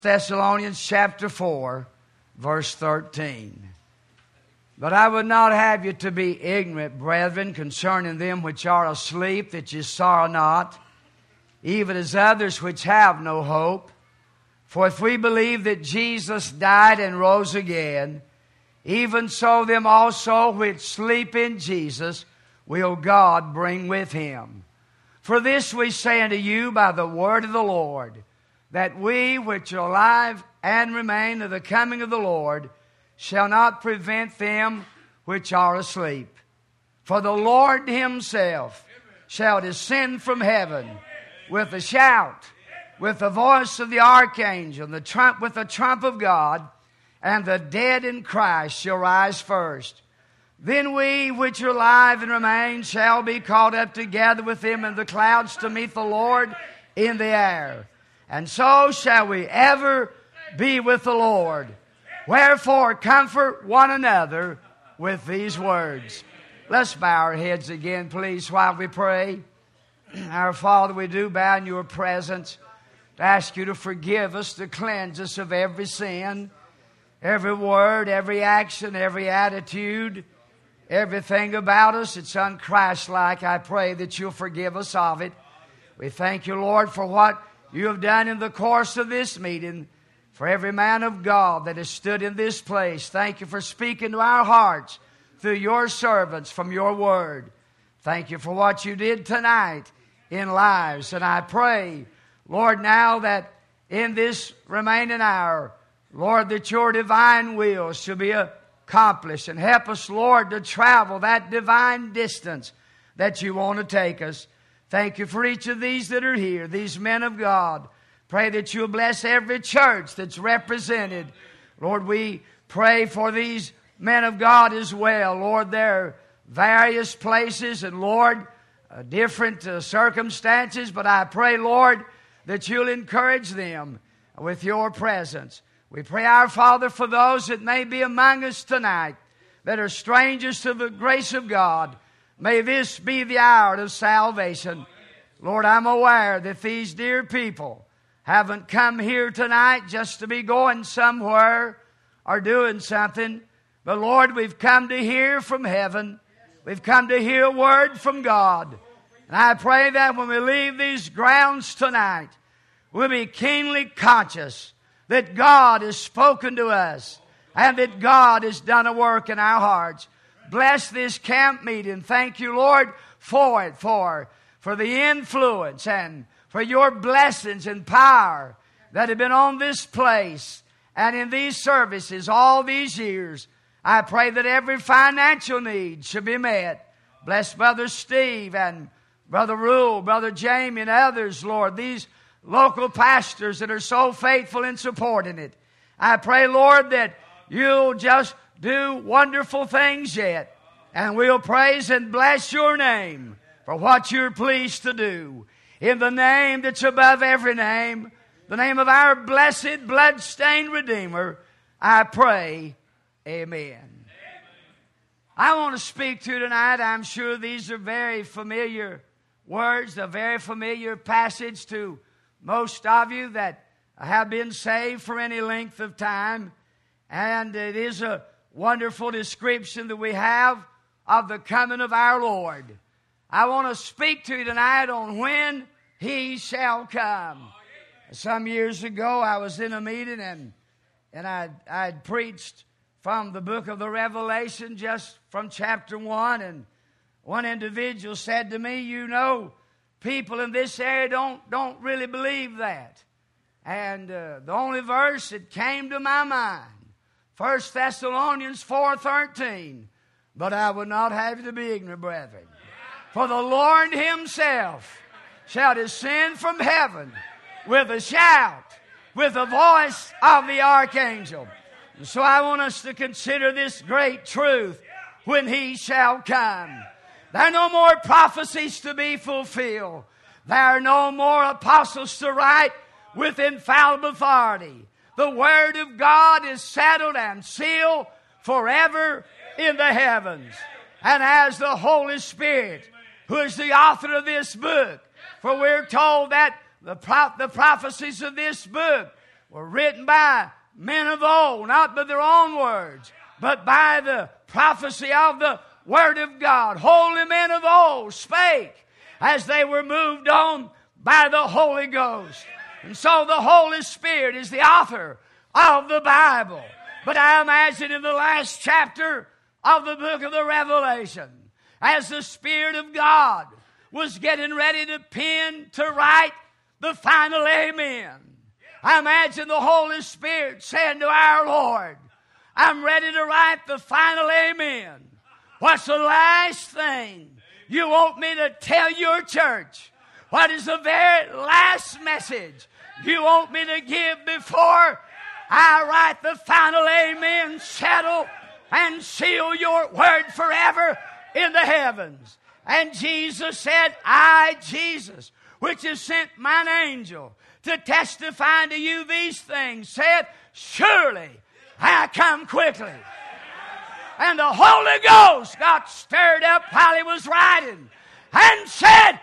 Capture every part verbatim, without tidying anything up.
Thessalonians chapter four, verse thirteen. But I would not have you to be ignorant, brethren, concerning them which are asleep, that ye sorrow not, even as others which have no hope. For if we believe that Jesus died and rose again, even so them also which sleep in Jesus will God bring with him. For this we say unto you by the word of the Lord, that we which are alive and remain of the coming of the Lord shall not prevent them which are asleep. For the Lord himself shall descend from heaven with a shout, with the voice of the archangel, and the trump, with the trump of God, and the dead in Christ shall rise first. Then we which are alive and remain shall be caught up together with them in the clouds to meet the Lord in the air. And so shall we ever be with the Lord. Wherefore comfort one another with these words. Let's bow our heads again, please, while we pray. Our Father, we do bow in your presence to ask you to forgive us, to cleanse us of every sin, every word, every action, every attitude, everything about us that's un-Christ-like. I pray that you'll forgive us of it. We thank you, Lord, for what you have done in the course of this meeting, for every man of God that has stood in this place. Thank you for speaking to our hearts through your servants from your word. Thank you for what you did tonight in lives. And I pray, Lord, now that in this remaining hour, Lord, that your divine will shall be accomplished. And help us, Lord, to travel that divine distance that you want to take us. Thank you for each of these that are here, these men of God. Pray that you'll bless every church that's represented. Lord, we pray for these men of God as well. Lord, there are various places and, Lord, uh, different uh, circumstances. But I pray, Lord, that you'll encourage them with your presence. We pray, our Father, for those that may be among us tonight that are strangers to the grace of God. May this be the hour of salvation. Lord, I'm aware that these dear people haven't come here tonight just to be going somewhere or doing something. But Lord, we've come to hear from heaven. We've come to hear a word from God. And I pray that when we leave these grounds tonight, we'll be keenly conscious that God has spoken to us and that God has done a work in our hearts. Bless this camp meeting. Thank you, Lord, for it, for, for the influence and for your blessings and power that have been on this place and in these services all these years. I pray that every financial need should be met. Bless Brother Steve and Brother Rule, Brother Jamie and others, Lord, these local pastors that are so faithful in supporting it. I pray, Lord, that you'll just do wonderful things yet. And we'll praise and bless your name for what you're pleased to do. In the name that's above every name, the name of our blessed, blood-stained Redeemer, I pray, amen. Amen. I want to speak to you tonight. I'm sure these are very familiar words, a very familiar passage to most of you that have been saved for any length of time. And it is a wonderful description that we have of the coming of our Lord. I want to speak to you tonight on when he shall come. Some years ago, I was in a meeting and and I I'd preached from the book of the Revelation, just from chapter one. And one individual said to me, "You know, people in this area don't don't really believe that." And uh, the only verse that came to my mind, First Thessalonians four thirteen. But I would not have you to be ignorant, brethren. For the Lord himself shall descend from heaven with a shout, with the voice of the archangel. And so I want us to consider this great truth when he shall come. There are no more prophecies to be fulfilled. There are no more apostles to write with infallible authority. The Word of God is settled and sealed forever in the heavens. And as the Holy Spirit, who is the author of this book, for we're told that the, pro- the prophecies of this book were written by men of old, not by their own words, but by the prophecy of the Word of God. Holy men of old spake as they were moved on by the Holy Ghost. And so the Holy Spirit is the author of the Bible. But I imagine in the last chapter of the book of the Revelation, as the Spirit of God was getting ready to pen, to write the final amen, I imagine the Holy Spirit saying to our Lord, I'm ready to write the final amen. What's the last thing you want me to tell your church? What is the very last message you want me to give before I write the final amen, settle and seal your word forever in the heavens? And Jesus said, I, Jesus, which has sent mine angel to testify to you these things, said, surely I come quickly. And the Holy Ghost got stirred up while he was writing and said,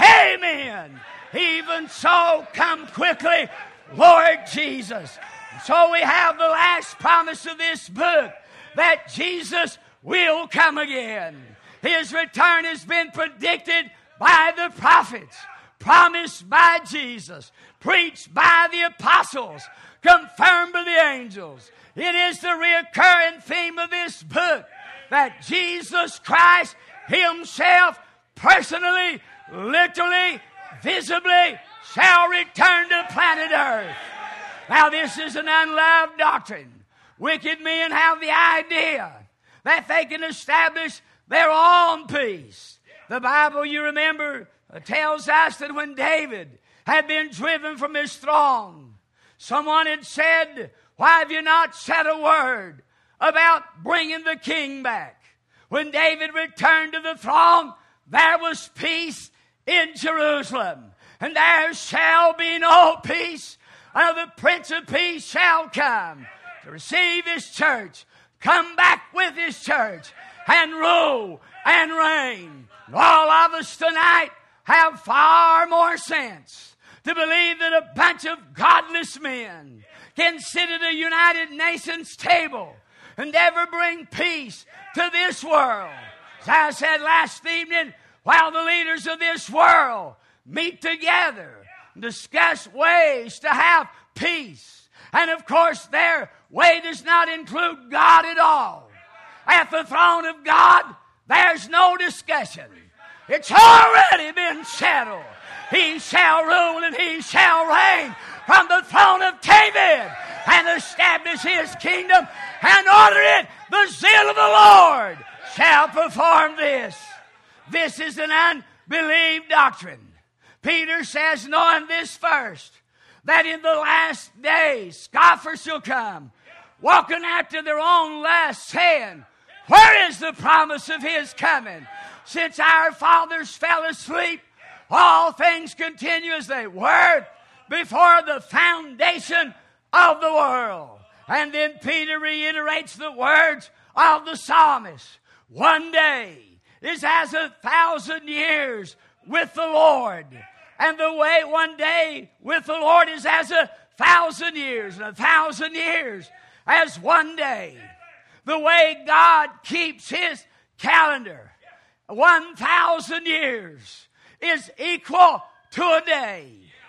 amen. Even so, come quickly, Lord Jesus. So we have the last promise of this book, that Jesus will come again. His return has been predicted by the prophets, promised by Jesus, preached by the apostles, confirmed by the angels. It is the recurring theme of this book that Jesus Christ himself personally, literally, visibly shall return to planet Earth. Now this is an unloved doctrine. Wicked men have the idea that they can establish their own peace. The Bible, you remember, tells us that when David had been driven from his throne, someone had said, why have you not said a word about bringing the king back? When David returned to the throne, there was peace in Jerusalem. And there shall be no peace until the Prince of Peace shall come to receive his church, come back with his church, and rule and reign. And all of us tonight have far more sense to believe that a bunch of godless men can sit at a United Nations table and ever bring peace to this world. As I said last evening, while the leaders of this world meet together and discuss ways to have peace, and of course their way does not include God at all. At the throne of God, there's no discussion. It's already been settled. He shall rule and he shall reign from the throne of David and establish his kingdom and order it. The zeal of the Lord shall perform this. This is an unbelieved doctrine. Peter says, knowing this first, that in the last days scoffers shall come, walking after their own lust, saying, where is the promise of his coming? Since our fathers fell asleep, all things continue as they were before the foundation of the world. And then Peter reiterates the words of the psalmist. One day is as a thousand years with the Lord. And the way one day with the Lord is as a thousand years. And a thousand years as one day. The way God keeps his calendar, one thousand years is equal to a day.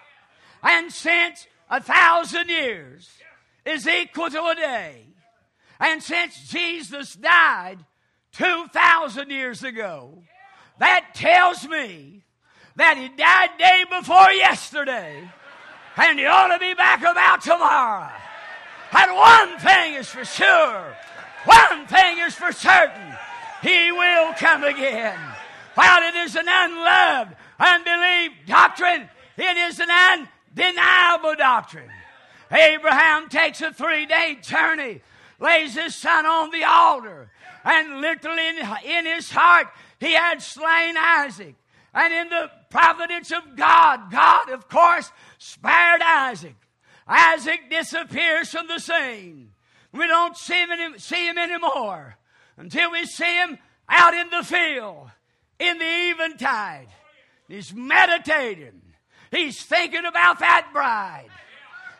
And since a thousand years is equal to a day, and since Jesus died two thousand years ago, that tells me that he died day before yesterday, and he ought to be back about tomorrow. And one thing is for sure, one thing is for certain, he will come again. While it is an unloved, unbelieved doctrine, it is an undeniable doctrine. Abraham takes a three-day journey, lays his son on the altar, and literally in, in his heart he had slain Isaac. And in the providence of God, God, of course, spared Isaac. Isaac disappears from the scene. We don't see him, see him anymore until we see him out in the field in the eventide. He's meditating. He's thinking about that bride.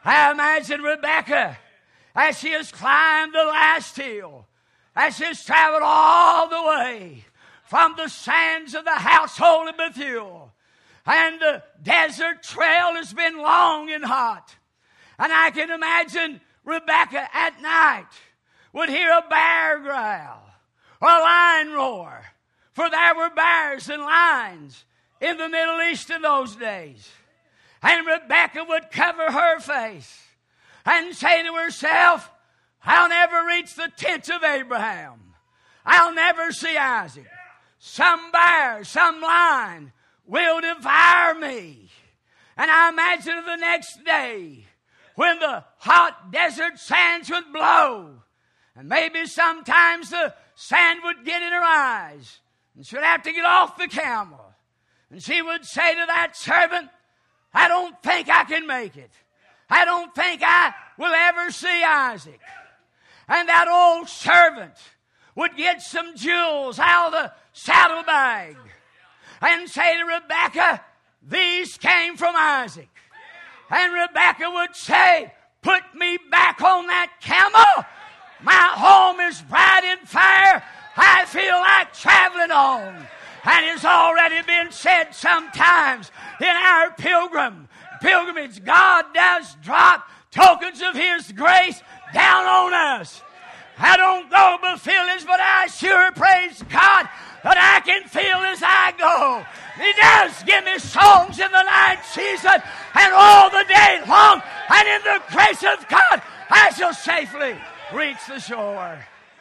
I imagine Rebekah as she has climbed the last hill, as she has traveled all the way from the sands of the household of Bethuel. And the desert trail has been long and hot. And I can imagine Rebekah at night would hear a bear growl or a lion roar. For there were bears and lions in the Middle East in those days. And Rebekah would cover her face and say to herself, I'll never reach the tent of Abraham. I'll never see Isaac. Some bear, some lion will devour me. And I imagine the next day when the hot desert sands would blow, and maybe sometimes the sand would get in her eyes, and she would have to get off the camel. And she would say to that servant, I don't think I can make it. I don't think I will ever see Isaac. And that old servant would get some jewels out of the saddlebag and say to Rebekah, these came from Isaac. And Rebekah would say, put me back on that camel. My home is bright and fair. I feel like traveling on. And it's already been said sometimes in our pilgrim pilgrimage, God does drop tokens of His grace down on us. I don't go by feelings, but I sure praise God that I can feel as I go. He does give me songs in the night season and all the day long. And in the grace of God, I shall safely reach the shore.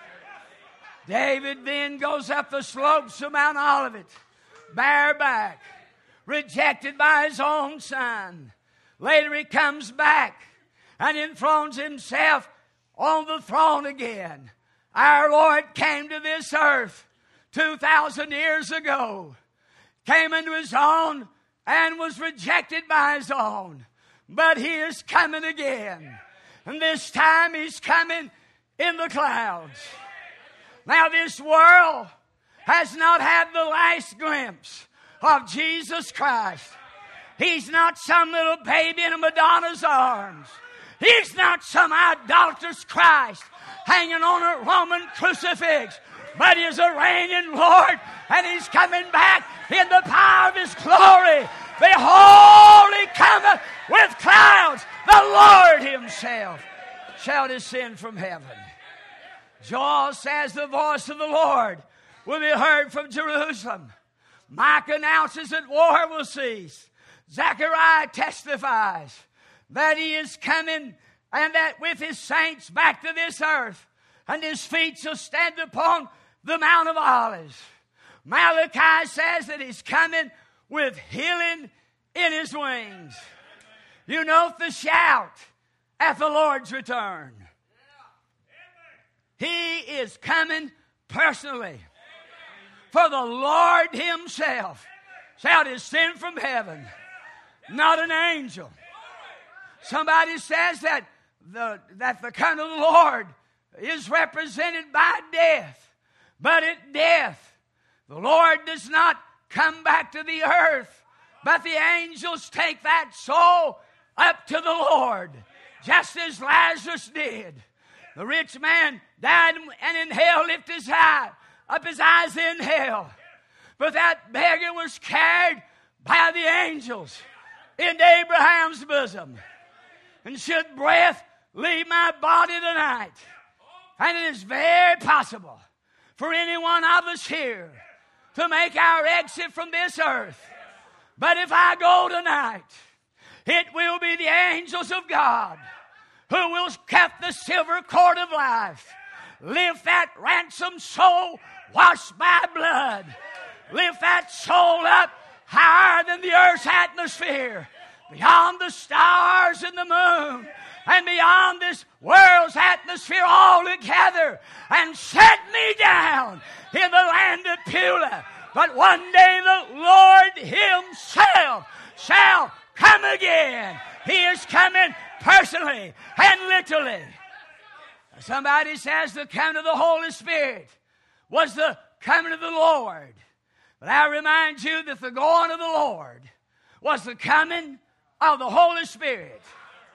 David then goes up the slopes of Mount Olivet, bareback, rejected by his own son. Later he comes back and enthrones himself on the throne again. Our Lord came to this earth two thousand years ago, came into His own and was rejected by His own. But He is coming again. And this time He's coming in the clouds. Now this world has not had the last glimpse of Jesus Christ. He's not some little baby in a Madonna's arms. He's not some idolatrous Christ hanging on a Roman crucifix. But He is a reigning Lord, and He's coming back in the power of His glory. Behold, He cometh with clouds. The Lord Himself shall descend from heaven. Joel says the voice of the Lord will be heard from Jerusalem. Micah announces that war will cease. Zechariah testifies that He is coming and that with His saints back to this earth, and His feet shall stand upon the Mount of Olives. Malachi says that He's coming with healing in His wings. You note the shout at the Lord's return. He is coming personally. For the Lord Himself shall descend from heaven, not an angel. Somebody says that the, that the coming of the Lord is represented by death. But at death, the Lord does not come back to the earth, but the angels take that soul up to the Lord, just as Lazarus did. The rich man died and in hell lifted his eye, up his eyes in hell. But that beggar was carried by the angels into Abraham's bosom. And should breath leave my body tonight, and it is very possible for any one of us here to make our exit from this earth. But if I go tonight, it will be the angels of God who will cut the silver cord of life, lift that ransomed soul washed by blood, lift that soul up higher than the earth's atmosphere, beyond the stars and the moon, and beyond this world's atmosphere altogether, and set me down in the land of Beulah. But one day the Lord Himself shall come again. He is coming personally and literally. Somebody says the coming of the Holy Spirit was the coming of the Lord. But I remind you that the going of the Lord was the coming of the Holy Spirit.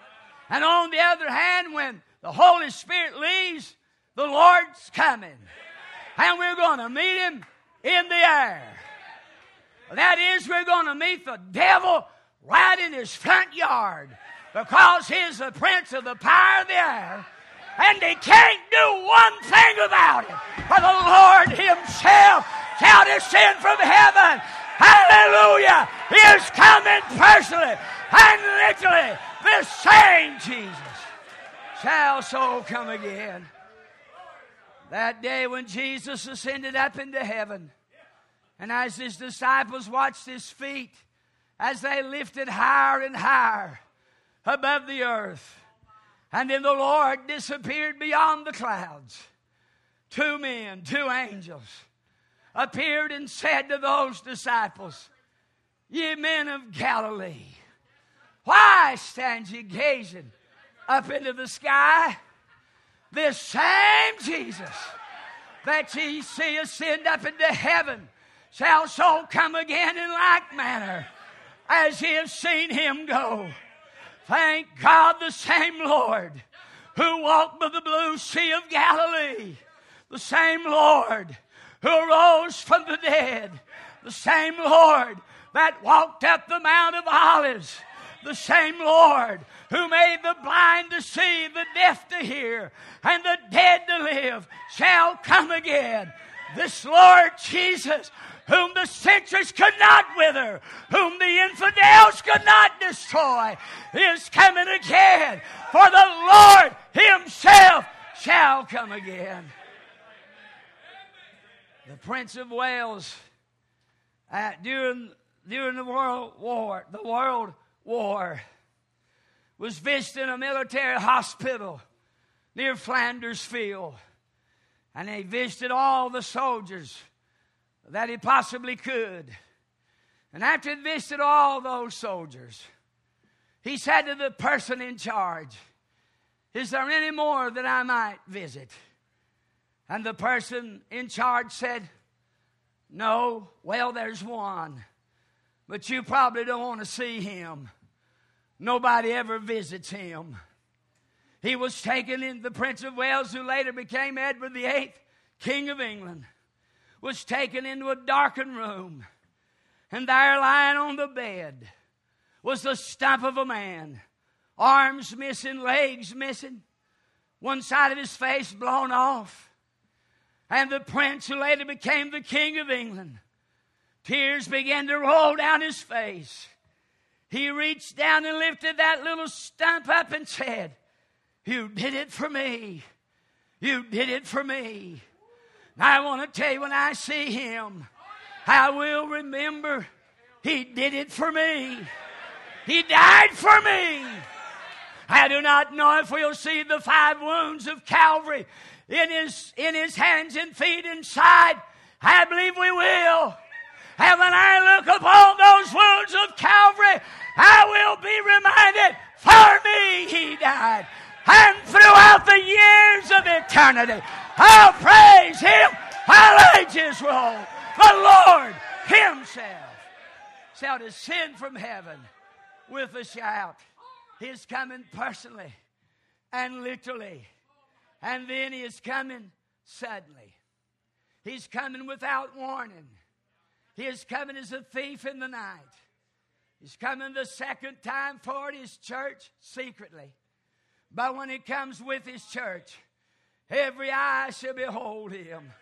And on the other hand, when the Holy Spirit leaves, the Lord's coming. And we're going to meet Him in the air. That is, we're going to meet the devil right in his front yard, because he's the prince of the power of the air, and he can't do one thing about it. For the Lord Himself shall descend from heaven. Hallelujah! He is coming personally and literally. This same Jesus shall so come again. That day when Jesus ascended up into heaven, and as His disciples watched His feet as they lifted higher and higher above the earth, and then the Lord disappeared beyond the clouds, two men, two angels, appeared and said to those disciples, "Ye men of Galilee, why stand ye gazing up into the sky? This same Jesus that ye see ascend up into heaven shall so come again in like manner as ye have seen Him go." Thank God, the same Lord who walked by the blue sea of Galilee, the same Lord who arose from the dead, the same Lord that walked up the Mount of Olives, the same Lord who made the blind to see, the deaf to hear, and the dead to live, shall come again. This Lord Jesus, whom the centuries could not wither, whom the infidels could not destroy, is coming again. For the Lord Himself shall come again. The Prince of Wales, uh, during during the World War, the World War, was visiting a military hospital near Flanders Field, and he visited all the soldiers that he possibly could. And after he visited all those soldiers, he said to the person in charge, "Is there any more that I might visit?" And the person in charge said, "No, well, there's one, but you probably don't want to see him. Nobody ever visits him." He was taken in, the Prince of Wales, who later became Edward the Eighth, King of England, was taken into a darkened room, and there lying on the bed was the stump of a man, arms missing, legs missing, one side of his face blown off. And the prince, who later became the King of England, tears began to roll down his face. He reached down and lifted that little stump up and said, "You did it for me. You did it for me." And I want to tell you, when I see him, I will remember he did it for me. He died for me. I do not know if we'll see the five wounds of Calvary in his, in his hands and feet and side. I believe we will. And when I look upon those wounds of Calvary, I will be reminded, for me He died. And throughout the years of eternity, I'll praise Him while ages roll. The Lord Himself shall descend from heaven with a shout. He is coming personally and literally. And then He is coming suddenly. He's coming without warning. He is coming as a thief in the night. He's coming the second time for His church secretly. But when He comes with His church, every eye shall behold Him.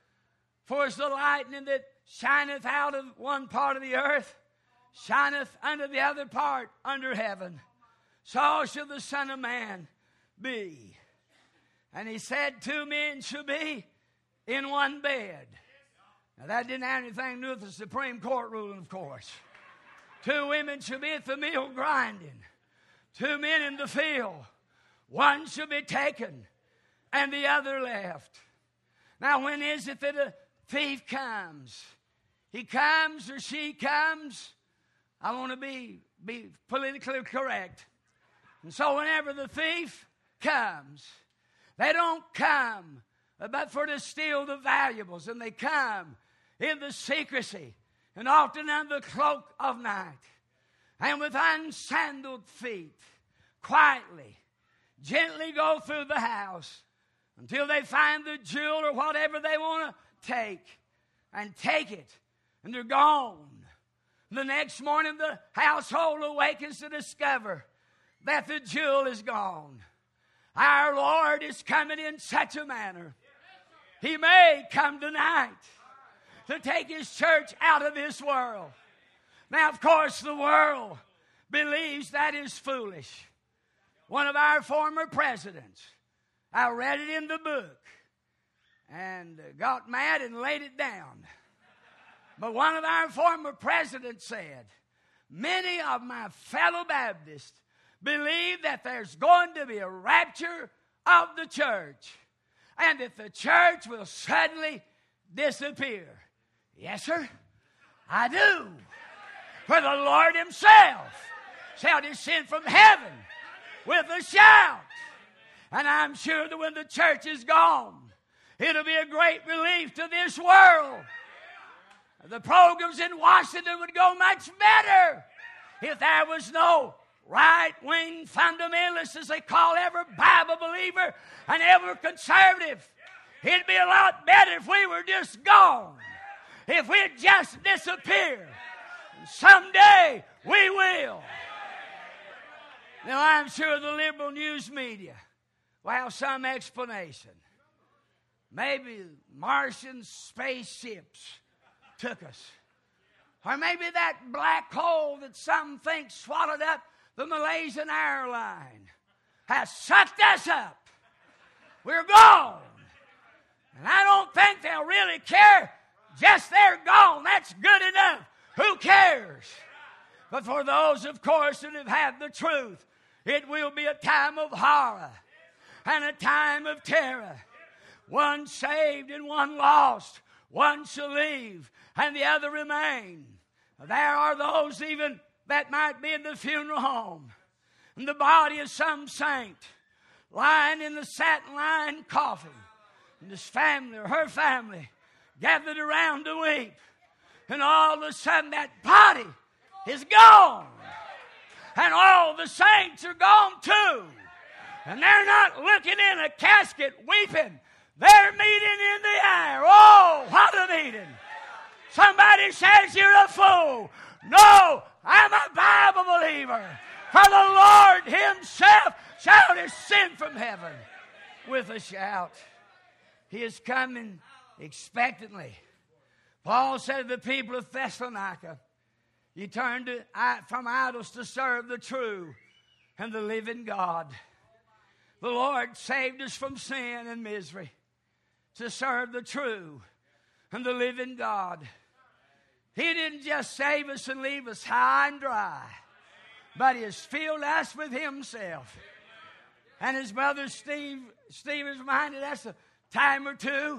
For as the lightning that shineth out of one part of the earth, shineth unto the other part under heaven, so shall the Son of Man be. And He said, two men shall be in one bed. Now that didn't have anything to do with the Supreme Court ruling, of course. Two women shall be at the mill grinding. Two men in the field. One shall be taken and the other left. Now when is it that a thief comes? He comes or she comes. I want to be, be politically correct. And so whenever the thief comes, they don't come but for to steal the valuables. And they come in the secrecy and often under the cloak of night. And with unsandaled feet, quietly gently go through the house until they find the jewel or whatever they want to take, and take it, and they're gone. The next morning, the household awakens to discover that the jewel is gone. Our Lord is coming in such a manner. He may come tonight to take His church out of this world. Now, of course, the world believes that is foolish. One of our former presidents, I read it in the book and got mad and laid it down. But one of our former presidents said, many of my fellow Baptists believe that there's going to be a rapture of the church and that the church will suddenly disappear. Yes, sir, I do. For the Lord Himself shall descend from heaven with a shout. And I'm sure that when the church is gone, it'll be a great relief to this world. The programs in Washington would go much better if there was no right-wing fundamentalists, as they call every Bible believer and every conservative. It'd be a lot better if we were just gone, if we'd just disappear. And someday we will. Now, I'm sure the liberal news media will have some explanation. Maybe Martian spaceships took us. Or maybe that black hole that some think swallowed up the Malaysian airline has sucked us up. We're gone. And I don't think they'll really care. Just they're gone. That's good enough. Who cares? But for those, of course, that have had the truth, it will be a time of horror and a time of terror. One saved and one lost. One shall leave and the other remain. There are those even that might be in the funeral home, and the body of some saint lying in the satin-lined coffin, and his family or her family gathered around to weep. And all of a sudden that body is gone. And all the saints are gone too. And they're not looking in a casket weeping. They're meeting in the air. Oh, what a meeting. Somebody says you're a fool. No, I'm a Bible believer. For the Lord Himself shall descend from heaven with a shout. He is coming expectantly. Paul said to the people of Thessalonica, you turned to, from idols to serve the true and the living God. The Lord saved us from sin and misery to serve the true and the living God. He didn't just save us and leave us high and dry, but He has filled us with Himself. And His brother Steve, Steve has reminded us a time or two,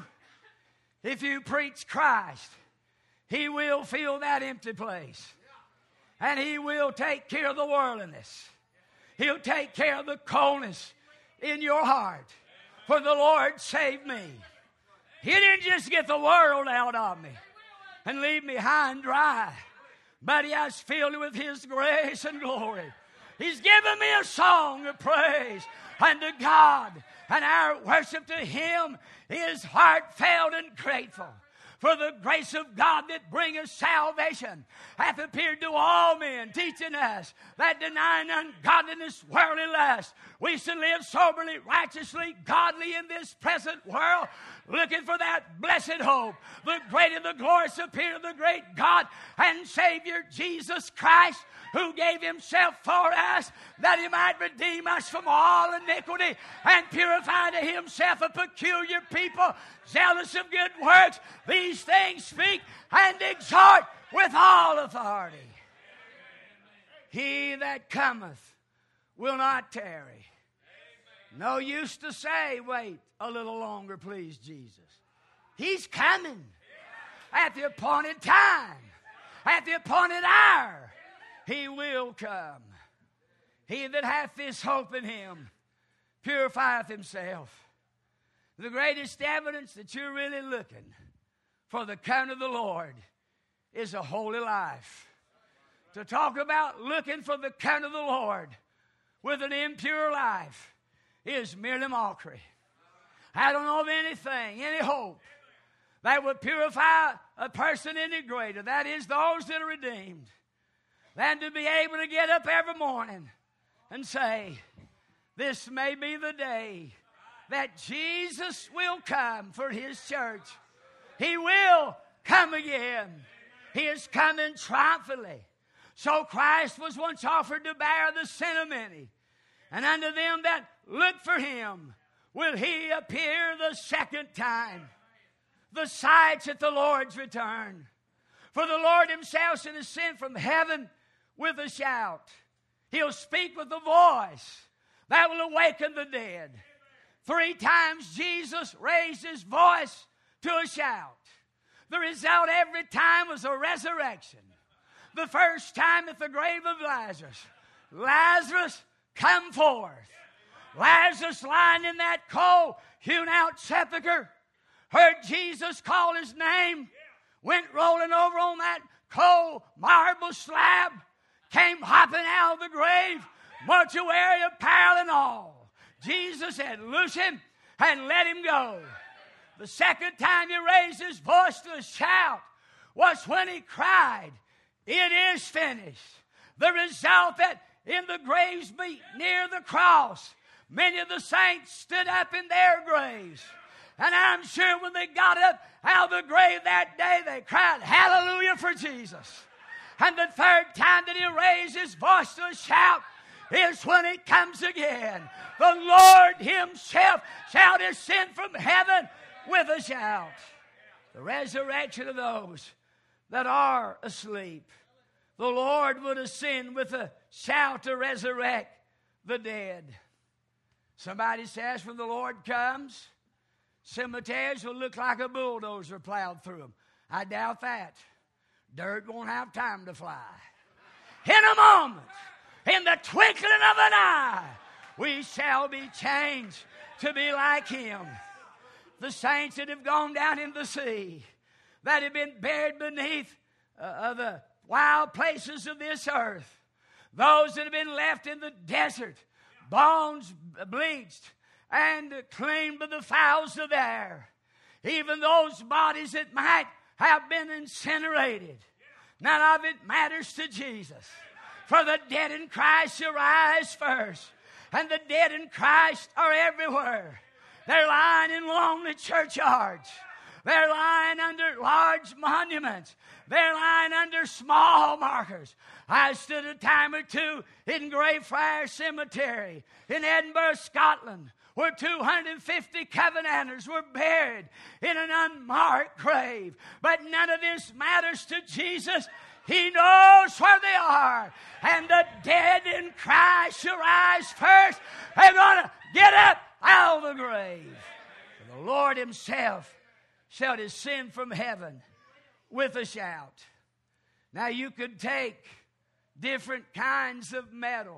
if you preach Christ, He will fill that empty place. And He will take care of the worldliness. He'll take care of the coldness in your heart. For the Lord saved me. He didn't just get the world out of me and leave me high and dry, but He has filled it with His grace and glory. He's given me a song of praise unto God, and our worship to Him is heartfelt and grateful. For the grace of God that bringeth salvation hath appeared to all men, teaching us that denying ungodliness, worldly lust, we should live soberly, righteously, godly in this present world, looking for that blessed hope, the great and the glorious appearing of the great God and Savior Jesus Christ, who gave Himself for us, that He might redeem us from all iniquity and purify to Himself a peculiar people, zealous of good works. These things speak and exhort with all authority. He that cometh will not tarry. No use to say, wait a little longer, please, Jesus. He's coming at the appointed time, at the appointed hour. He will come. He that hath this hope in Him purifieth himself. The greatest evidence that you're really looking for the coming of the Lord is a holy life. To talk about looking for the coming of the Lord with an impure life is merely mockery. I don't know of anything, any hope that would purify a person any greater, that is, those that are redeemed, than to be able to get up every morning and say, this may be the day that Jesus will come for His church. He will come again. He is coming triumphantly. So Christ was once offered to bear the sin of many. And unto them that look for Him will He appear the second time. The sights at the Lord's return. For the Lord Himself shall ascend from heaven with a shout. He'll speak with a voice that will awaken the dead. Three times Jesus raised His voice to a shout. The result every time was a resurrection. The first time at the grave of Lazarus, Lazarus, come forth. Lazarus lying in that cold, hewn out sepulcher, heard Jesus call his name, went rolling over on that cold marble slab, came hopping out of the grave, mortuary apparel and all. Jesus had loosed him and let him go. The second time he raised his voice to a shout was when he cried, it is finished. The result that in the graves near the cross, many of the saints stood up in their graves. And I'm sure when they got up out of the grave that day, they cried, hallelujah for Jesus. And the third time that he raised his voice to a shout is when he comes again. The Lord Himself shall descend from heaven with a shout. The resurrection of those that are asleep. The Lord would ascend with a shout to resurrect the dead. Somebody says when the Lord comes, cemeteries will look like a bulldozer plowed through them. I doubt that. Dirt won't have time to fly. In a moment, in the twinkling of an eye, we shall be changed to be like Him. The saints that have gone down in the sea, that have been buried beneath uh, the wild places of this earth, those that have been left in the desert, bones bleached and cleaned by the fowls of the air, even those bodies that might have been incinerated, none of it matters to Jesus. For the dead in Christ shall rise first, and the dead in Christ are everywhere. They're lying in lonely churchyards. They're lying under large monuments. They're lying under small markers. I stood a time or two in Greyfriars Cemetery in Edinburgh, Scotland, where two hundred fifty Covenanters were buried in an unmarked grave. But none of this matters to Jesus. He knows where they are. And the dead in Christ shall rise first. They're going to get up out of the grave. And the Lord Himself shall descend from heaven with a shout. Now you could take different kinds of metal,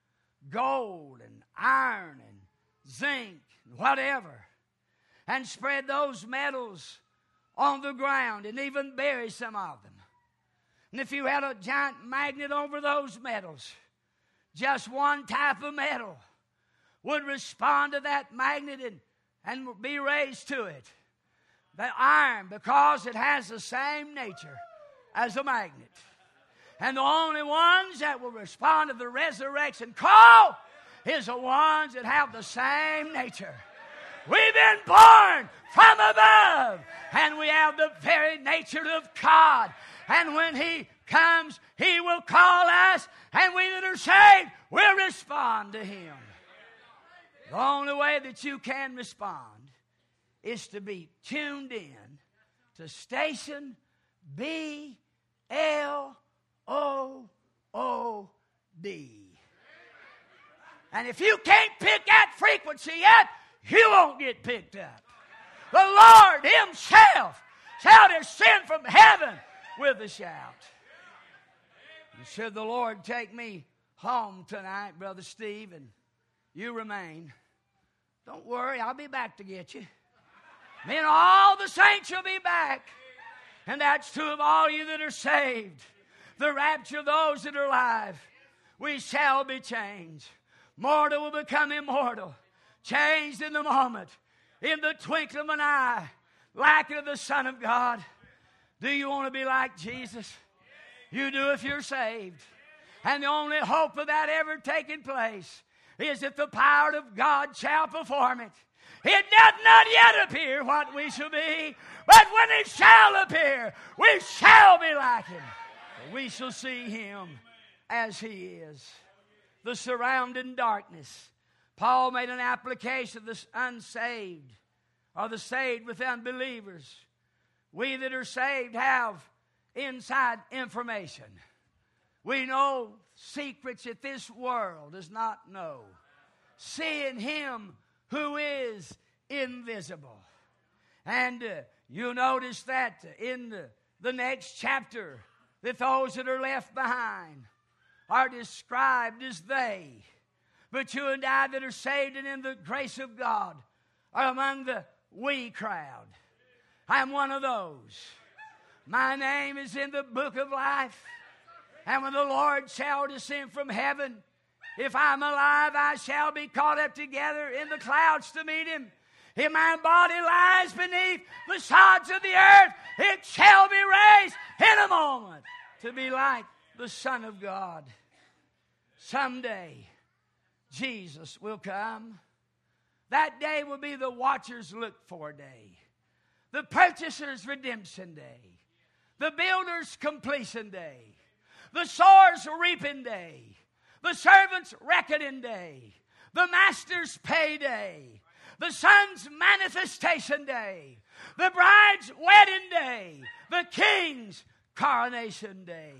gold and iron and zinc and whatever, and spread those metals on the ground and even bury some of them. And if you had a giant magnet over those metals, just one type of metal would respond to that magnet and, and be raised to it. The iron, because it has the same nature as a magnet. And the only ones that will respond to the resurrection call is the ones that have the same nature. We've been born from above, and we have the very nature of God. And when He comes, He will call us, and we that are saved will respond to Him. The only way that you can respond is to be tuned in to station B L O O D. And if you can't pick that frequency yet, you won't get picked up. The Lord Himself shall descend from heaven with a shout. And should the Lord take me home tonight, Brother Steve, and you remain, don't worry, I'll be back to get you. Me and all the saints will be back. And that's true of all you that are saved. The rapture of those that are alive. We shall be changed. Mortal will become immortal. changed in the moment, in the twinkling of an eye, like of the Son of God. Do you want to be like Jesus? You do if you're saved. And the only hope of that ever taking place is that the power of God shall perform it. It doth not yet appear what we shall be, but when it shall appear, we shall be like Him. We shall see Him as He is. The surrounding darkness. Paul made an application of the unsaved, or the saved with unbelievers. We that are saved have inside information. We know secrets that this world does not know. Seeing Him who is invisible. And uh, you notice that in the, the next chapter, that those that are left behind are described as they. But you and I that are saved and in the grace of God are among the we crowd. I'm one of those. My name is in the book of life. And when the Lord shall descend from heaven, if I'm alive, I shall be caught up together in the clouds to meet Him. If my body lies beneath the sods of the earth, it shall be raised in a moment to be like the Son of God. Someday, Jesus will come. That day will be the watcher's look-for day, the purchaser's redemption day, the builder's completion day, the sower's reaping day, the servant's reckoning day, the master's payday, the son's manifestation day, the bride's wedding day, the king's coronation day.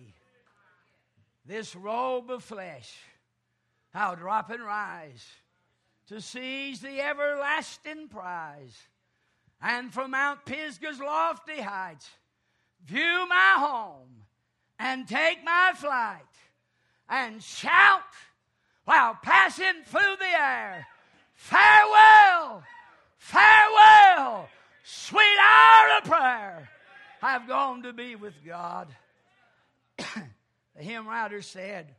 This robe of flesh, I'll drop and rise to seize the everlasting prize, and from Mount Pisgah's lofty heights view my home and take my flight and shout while passing through the air, farewell, farewell, sweet hour of prayer. I've gone to be with God. The hymn writer said,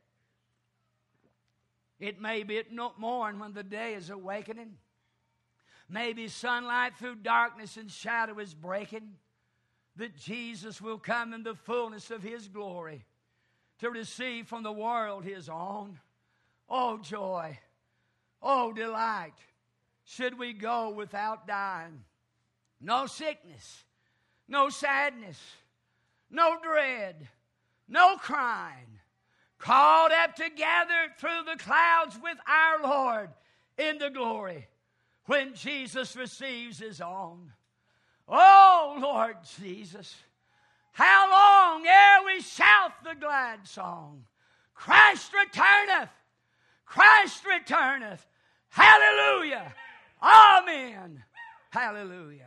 it may be at morn when the day is awakening. Maybe sunlight through darkness and shadow is breaking, that Jesus will come in the fullness of His glory to receive from the world His own. Oh, joy. Oh, delight. Should we go without dying? No sickness. No sadness. No dread. No crying. Called up together through the clouds with our Lord in the glory when Jesus receives His own. Oh, Lord Jesus, how long ere we shout the glad song, Christ returneth, Christ returneth, hallelujah, amen, hallelujah.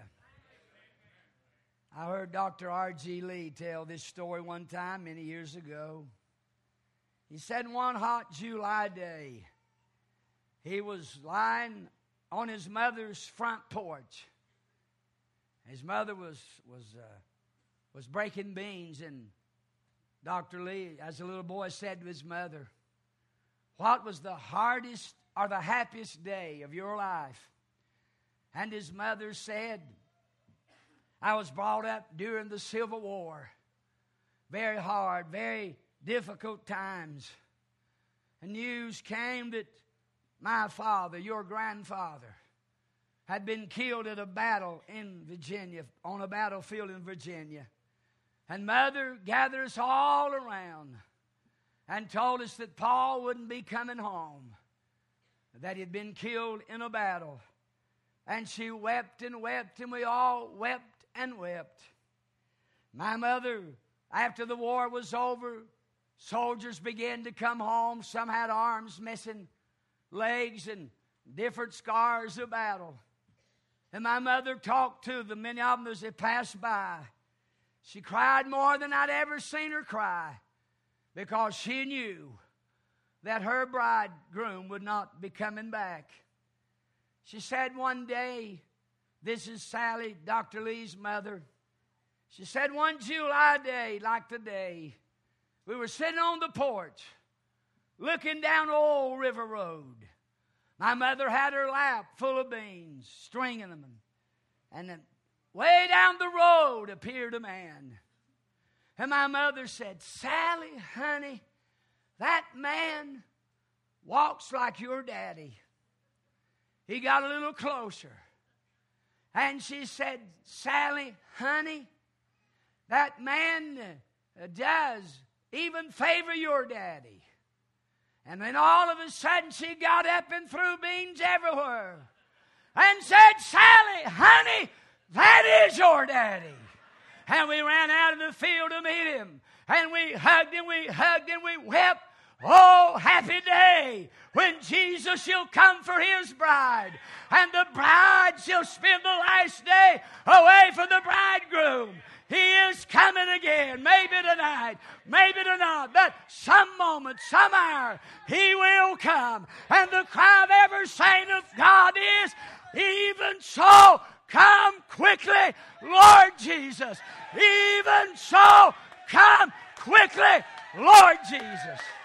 I heard Doctor R G Lee tell this story one time many years ago. He said one hot July day, he was lying on his mother's front porch. His mother was was uh, was breaking beans, and Doctor Lee, as a little boy, said to his mother, "What was the hardest or the happiest day of your life?" And his mother said, "I was brought up during the Civil War. Very hard, very difficult times. And news came that my father, your grandfather, had been killed at a battle in Virginia, on a battlefield in Virginia. And Mother gathered us all around and told us that Paul wouldn't be coming home, that he'd been killed in a battle. And she wept and wept, and we all wept and wept. My mother, after the war was over, soldiers began to come home. Some had arms missing, legs, and different scars of battle. And my mother talked to them, many of them as they passed by. She cried more than I'd ever seen her cry, because she knew that her bridegroom would not be coming back. She said one day, this is Sally, Doctor Lee's mother. She said one July day, like today, we were sitting on the porch, looking down Old River Road, My mother had her lap full of beans, stringing them. And then way down the road appeared a man. And my mother said, Sally, honey, that man walks like your daddy. He got a little closer. And she said, Sally, honey, that man does even favor your daddy. And then all of a sudden she got up and threw beans everywhere. And said, Sally, honey, that is your daddy. And we ran out of the field to meet him. And we hugged him, we hugged him, we wept. Oh, happy day when Jesus shall come for his bride. And the bride shall spend the last day away from the bridegroom. He is coming again. Maybe tonight, maybe tonight, but some moment, some hour, he will come. And the cry of every saint of God is, even so, come quickly, Lord Jesus. Even so, come quickly, Lord Jesus.